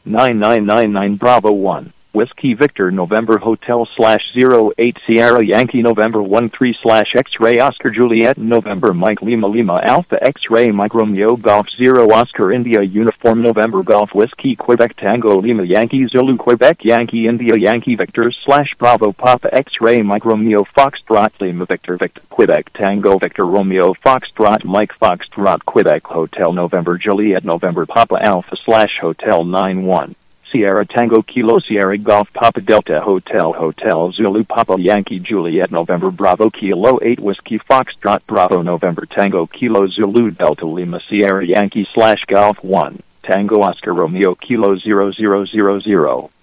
9999 Bravo 1, Whiskey Victor November Hotel /08 Sierra Yankee November 13 / X-Ray Oscar Juliet November Mike Lima Lima Alpha X-Ray Mike Romeo Golf 0 Oscar India Uniform November Golf Whiskey Quebec Tango Lima Yankee Zulu Quebec Yankee India Yankee Victor / Bravo Papa X-Ray Mike Romeo Foxtrot Lima Victor Victor Quebec Tango Victor Romeo Foxtrot Mike Foxtrot Quebec Hotel November Juliet November Papa Alpha / Hotel 91 Sierra Tango Kilo Sierra Golf Papa Delta Hotel Hotel Zulu Papa Yankee Juliet November Bravo Kilo 8 Whiskey Foxtrot Bravo November Tango Kilo Zulu Delta Lima Sierra Yankee / Golf 1 Tango Oscar Romeo Kilo 0000